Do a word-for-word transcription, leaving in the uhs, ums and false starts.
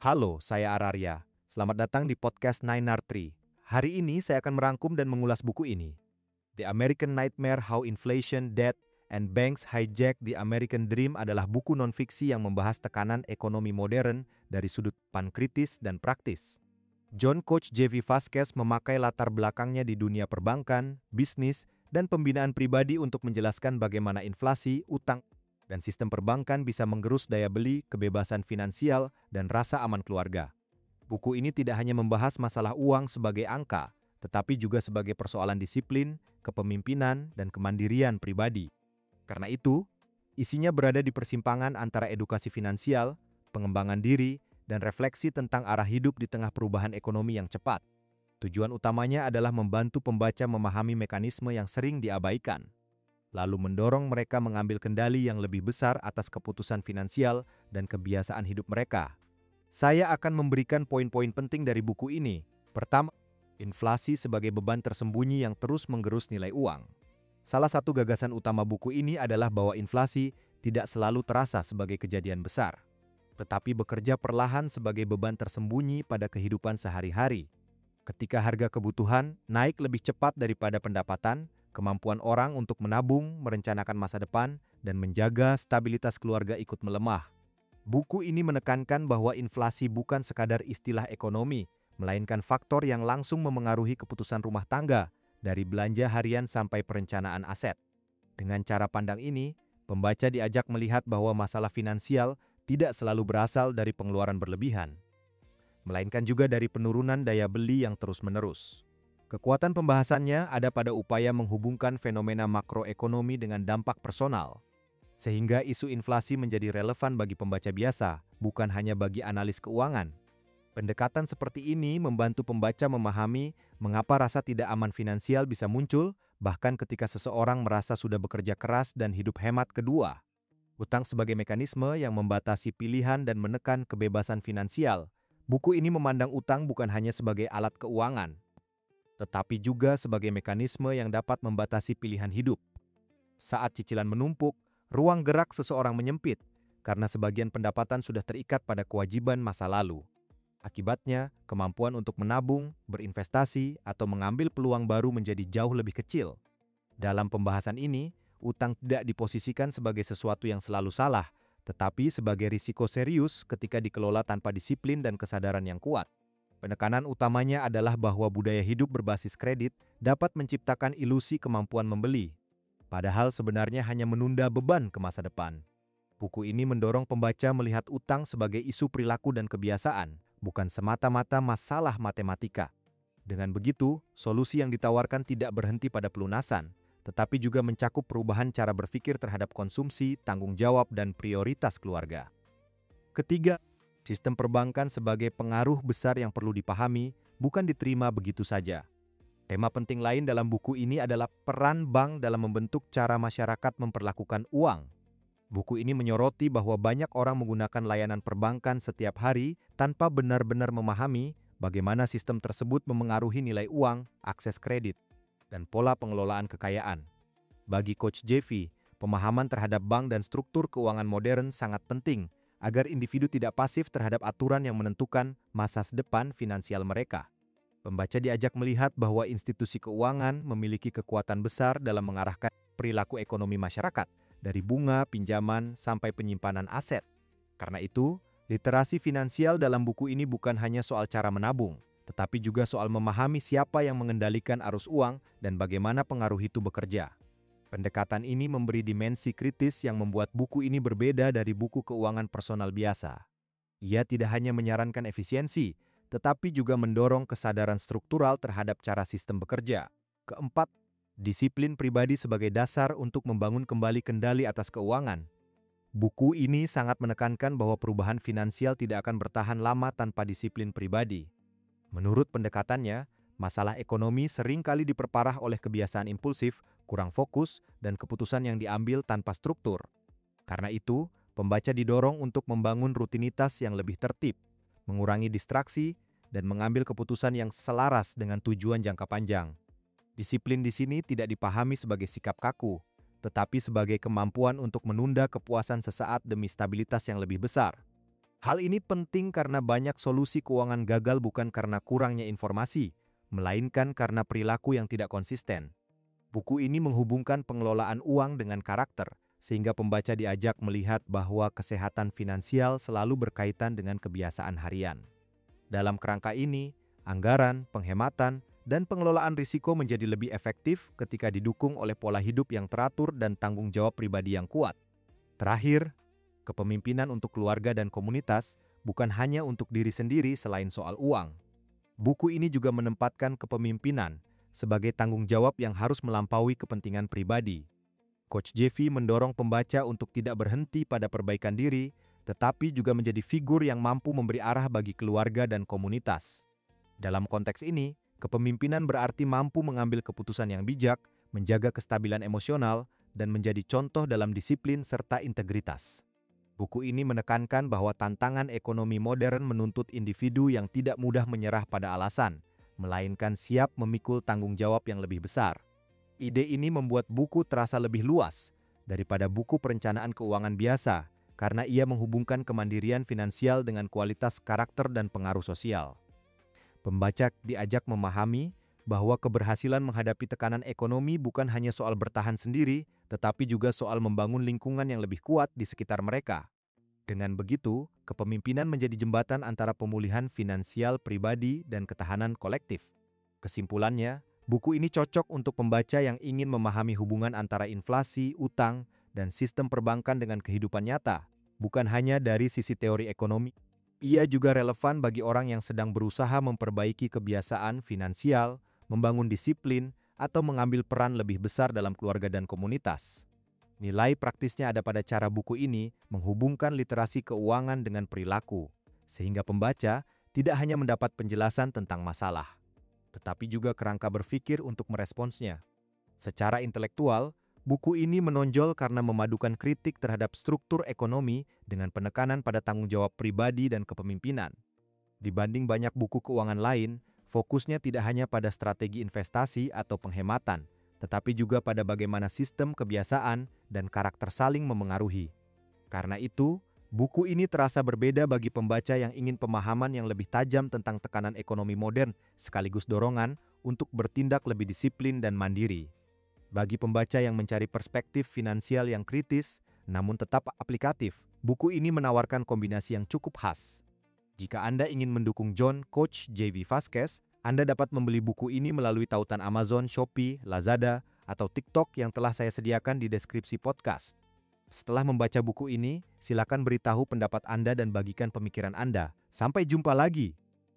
Halo, saya Araria. Selamat datang di podcast Nine R Tree. Hari ini saya akan merangkum dan mengulas buku ini. The American Nightmare: How Inflation, Debt, and Banks Hijack the American Dream adalah buku non-fiksi yang membahas tekanan ekonomi modern dari sudut pandang kritis dan praktis. John Coach J V Vasquez memakai latar belakangnya di dunia perbankan, bisnis, dan pembinaan pribadi untuk menjelaskan bagaimana inflasi, utang, dan sistem perbankan bisa menggerus daya beli, kebebasan finansial, dan rasa aman keluarga. Buku ini tidak hanya membahas masalah uang sebagai angka, tetapi juga sebagai persoalan disiplin, kepemimpinan, dan kemandirian pribadi. Karena itu, isinya berada di persimpangan antara edukasi finansial, pengembangan diri, dan refleksi tentang arah hidup di tengah perubahan ekonomi yang cepat. Tujuan utamanya adalah membantu pembaca memahami mekanisme yang sering diabaikan, lalu mendorong mereka mengambil kendali yang lebih besar atas keputusan finansial dan kebiasaan hidup mereka. Saya akan memberikan poin-poin penting dari buku ini. Pertama, inflasi sebagai beban tersembunyi yang terus menggerus nilai uang. Salah satu gagasan utama buku ini adalah bahwa inflasi tidak selalu terasa sebagai kejadian besar, tetapi bekerja perlahan sebagai beban tersembunyi pada kehidupan sehari-hari. Ketika harga kebutuhan naik lebih cepat daripada pendapatan, kemampuan orang untuk menabung, merencanakan masa depan, dan menjaga stabilitas keluarga ikut melemah. Buku ini menekankan bahwa inflasi bukan sekadar istilah ekonomi, melainkan faktor yang langsung memengaruhi keputusan rumah tangga, dari belanja harian sampai perencanaan aset. Dengan cara pandang ini, pembaca diajak melihat bahwa masalah finansial tidak selalu berasal dari pengeluaran berlebihan, melainkan juga dari penurunan daya beli yang terus-menerus. Kekuatan pembahasannya ada pada upaya menghubungkan fenomena makroekonomi dengan dampak personal, sehingga isu inflasi menjadi relevan bagi pembaca biasa, bukan hanya bagi analis keuangan. Pendekatan seperti ini membantu pembaca memahami mengapa rasa tidak aman finansial bisa muncul, bahkan ketika seseorang merasa sudah bekerja keras dan hidup hemat. Kedua, utang sebagai mekanisme yang membatasi pilihan dan menekan kebebasan finansial. Buku ini memandang utang bukan hanya sebagai alat keuangan, tetapi juga sebagai mekanisme yang dapat membatasi pilihan hidup. Saat cicilan menumpuk, ruang gerak seseorang menyempit, karena sebagian pendapatan sudah terikat pada kewajiban masa lalu. Akibatnya, kemampuan untuk menabung, berinvestasi, atau mengambil peluang baru menjadi jauh lebih kecil. Dalam pembahasan ini, utang tidak diposisikan sebagai sesuatu yang selalu salah, tetapi sebagai risiko serius ketika dikelola tanpa disiplin dan kesadaran yang kuat. Penekanan utamanya adalah bahwa budaya hidup berbasis kredit dapat menciptakan ilusi kemampuan membeli, padahal sebenarnya hanya menunda beban ke masa depan. Buku ini mendorong pembaca melihat utang sebagai isu perilaku dan kebiasaan, bukan semata-mata masalah matematika. Dengan begitu, solusi yang ditawarkan tidak berhenti pada pelunasan, tetapi juga mencakup perubahan cara berpikir terhadap konsumsi, tanggung jawab, dan prioritas keluarga. Ketiga, sistem perbankan sebagai pengaruh besar yang perlu dipahami, bukan diterima begitu saja. Tema penting lain dalam buku ini adalah peran bank dalam membentuk cara masyarakat memperlakukan uang. Buku ini menyoroti bahwa banyak orang menggunakan layanan perbankan setiap hari tanpa benar-benar memahami bagaimana sistem tersebut memengaruhi nilai uang, akses kredit, dan pola pengelolaan kekayaan. Bagi Coach J V, pemahaman terhadap bank dan struktur keuangan modern sangat penting agar individu tidak pasif terhadap aturan yang menentukan masa depan finansial mereka. Pembaca diajak melihat bahwa institusi keuangan memiliki kekuatan besar dalam mengarahkan perilaku ekonomi masyarakat, dari bunga, pinjaman, sampai penyimpanan aset. Karena itu, literasi finansial dalam buku ini bukan hanya soal cara menabung, tetapi juga soal memahami siapa yang mengendalikan arus uang dan bagaimana pengaruh itu bekerja. Pendekatan ini memberi dimensi kritis yang membuat buku ini berbeda dari buku keuangan personal biasa. Ia tidak hanya menyarankan efisiensi, tetapi juga mendorong kesadaran struktural terhadap cara sistem bekerja. Keempat, disiplin pribadi sebagai dasar untuk membangun kembali kendali atas keuangan. Buku ini sangat menekankan bahwa perubahan finansial tidak akan bertahan lama tanpa disiplin pribadi. Menurut pendekatannya, masalah ekonomi seringkali diperparah oleh kebiasaan impulsif, kurang fokus, dan keputusan yang diambil tanpa struktur. Karena itu, pembaca didorong untuk membangun rutinitas yang lebih tertib, mengurangi distraksi, dan mengambil keputusan yang selaras dengan tujuan jangka panjang. Disiplin di sini tidak dipahami sebagai sikap kaku, tetapi sebagai kemampuan untuk menunda kepuasan sesaat demi stabilitas yang lebih besar. Hal ini penting karena banyak solusi keuangan gagal bukan karena kurangnya informasi, melainkan karena perilaku yang tidak konsisten. Buku ini menghubungkan pengelolaan uang dengan karakter, sehingga pembaca diajak melihat bahwa kesehatan finansial selalu berkaitan dengan kebiasaan harian. Dalam kerangka ini, anggaran, penghematan, dan pengelolaan risiko menjadi lebih efektif ketika didukung oleh pola hidup yang teratur dan tanggung jawab pribadi yang kuat. Terakhir, kepemimpinan untuk keluarga dan komunitas bukan hanya untuk diri sendiri selain soal uang. Buku ini juga menempatkan kepemimpinan sebagai tanggung jawab yang harus melampaui kepentingan pribadi. Coach Jeffy mendorong pembaca untuk tidak berhenti pada perbaikan diri, tetapi juga menjadi figur yang mampu memberi arah bagi keluarga dan komunitas. Dalam konteks ini, kepemimpinan berarti mampu mengambil keputusan yang bijak, menjaga kestabilan emosional, dan menjadi contoh dalam disiplin serta integritas. Buku ini menekankan bahwa tantangan ekonomi modern menuntut individu yang tidak mudah menyerah pada alasan, melainkan siap memikul tanggung jawab yang lebih besar. Ide ini membuat buku terasa lebih luas daripada buku perencanaan keuangan biasa, karena ia menghubungkan kemandirian finansial dengan kualitas karakter dan pengaruh sosial. Pembaca diajak memahami bahwa keberhasilan menghadapi tekanan ekonomi bukan hanya soal bertahan sendiri, tetapi juga soal membangun lingkungan yang lebih kuat di sekitar mereka. Dengan begitu, kepemimpinan menjadi jembatan antara pemulihan finansial pribadi dan ketahanan kolektif. Kesimpulannya, buku ini cocok untuk pembaca yang ingin memahami hubungan antara inflasi, utang, dan sistem perbankan dengan kehidupan nyata, bukan hanya dari sisi teori ekonomi. Ia juga relevan bagi orang yang sedang berusaha memperbaiki kebiasaan finansial, membangun disiplin, atau mengambil peran lebih besar dalam keluarga dan komunitas. Nilai praktisnya ada pada cara buku ini menghubungkan literasi keuangan dengan perilaku, sehingga pembaca tidak hanya mendapat penjelasan tentang masalah, tetapi juga kerangka berpikir untuk meresponsnya. Secara intelektual, buku ini menonjol karena memadukan kritik terhadap struktur ekonomi dengan penekanan pada tanggung jawab pribadi dan kepemimpinan. Dibanding banyak buku keuangan lain, fokusnya tidak hanya pada strategi investasi atau penghematan, tetapi juga pada bagaimana sistem kebiasaan dan karakter saling memengaruhi. Karena itu, buku ini terasa berbeda bagi pembaca yang ingin pemahaman yang lebih tajam tentang tekanan ekonomi modern, sekaligus dorongan untuk bertindak lebih disiplin dan mandiri. Bagi pembaca yang mencari perspektif finansial yang kritis, namun tetap aplikatif, buku ini menawarkan kombinasi yang cukup khas. Jika Anda ingin mendukung John Coach Jeffy Vasquez, Anda dapat membeli buku ini melalui tautan Amazon, Shopee, Lazada, atau TikTok yang telah saya sediakan di deskripsi podcast. Setelah membaca buku ini, silakan beritahu pendapat Anda dan bagikan pemikiran Anda. Sampai jumpa lagi!